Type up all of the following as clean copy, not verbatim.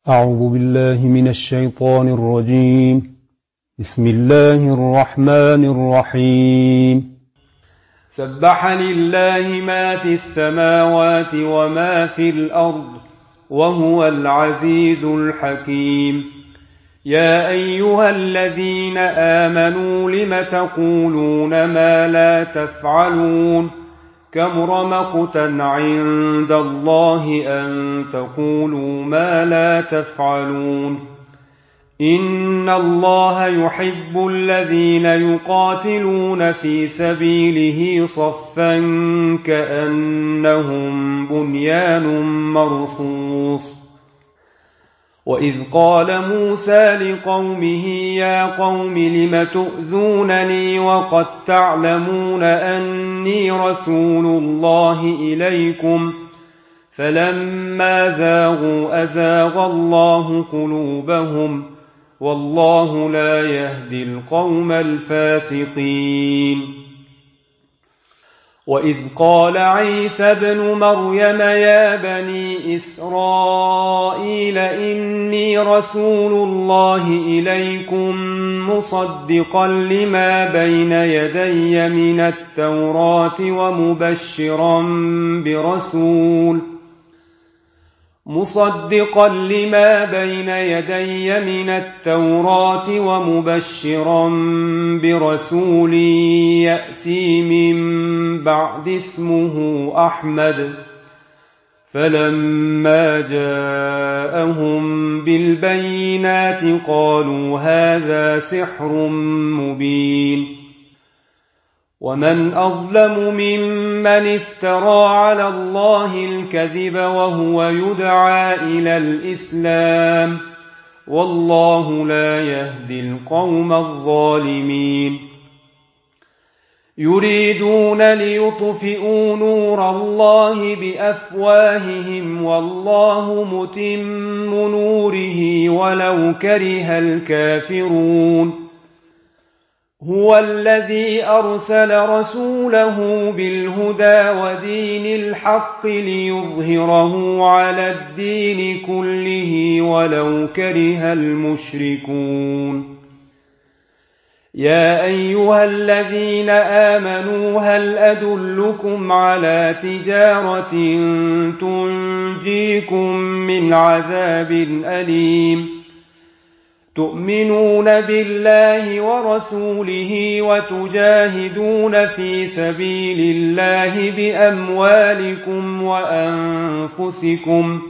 أعوذ بالله من الشيطان الرجيم. بسم الله الرحمن الرحيم. سبح لله ما في السماوات وما في الأرض وهو العزيز الحكيم. يا أيها الذين آمنوا لم تقولون ما لا تفعلون كبر مقتا عند الله أن تقولوا ما لا تفعلون. إن الله يحب الذين يقاتلون في سبيله صفا كأنهم بنيان مرصوص. وإذ قال موسى لقومه يا قوم لم تؤذونني وقد تعلمون أني رسول الله إليكم فلما زاغوا أزاغ الله قلوبهم والله لا يهدي القوم الفاسقين. وإذ قال عيسى ابن مريم يا بني إسرائيل إني رسول الله إليكم مصدقا لما بين يدي من التوراة ومبشرا برسول يأتي من بعد اسمه أحمد. فلما جاءهم بالبينات قالوا هذا سحر مبين. ومن أظلم ممن افترى على الله الكذب وهو يدعى إلى الإسلام والله لا يهدي القوم الظالمين. يريدون ليطفئوا نور الله بأفواههم والله متم نوره ولو كره الكافرون. هو الذي أرسل رسوله بالهدى ودين الحق ليظهره على الدين كله ولو كره المشركون. يا أيها الذين آمنوا هل أدلكم على تجارة تنجيكم من عذاب أليم تؤمنون بالله ورسوله وتجاهدون في سبيل الله بأموالكم وأنفسكم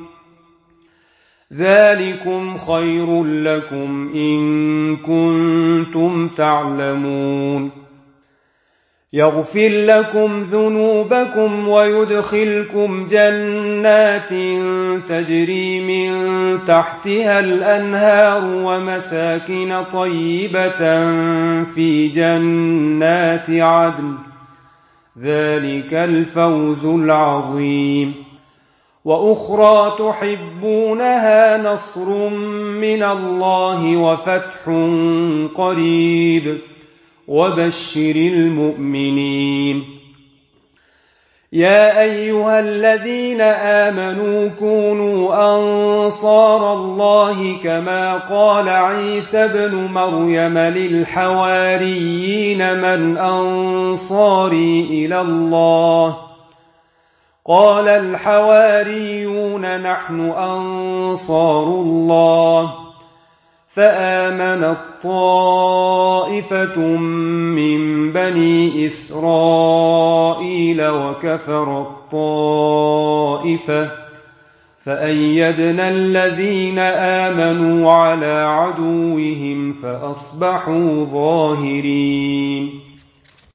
ذلكم خير لكم إن كنتم تعلمون. يغفر لكم ذنوبكم ويدخلكم جنات تجري من تحتها الأنهار ومساكن طيبة في جنات عدن ذلك الفوز العظيم. وأخرى تحبونها نصر من الله وفتح قريب وبشر المؤمنين. يا أيها الذين آمنوا كونوا أنصار الله كما قال عيسى ابن مريم للحواريين من أنصاري إلى الله قال الحواريون نحن أنصار الله. فآمنت طائفة من بني إسرائيل وكفرت طائفة فأيدنا الذين آمنوا على عدوهم فأصبحوا ظاهرين.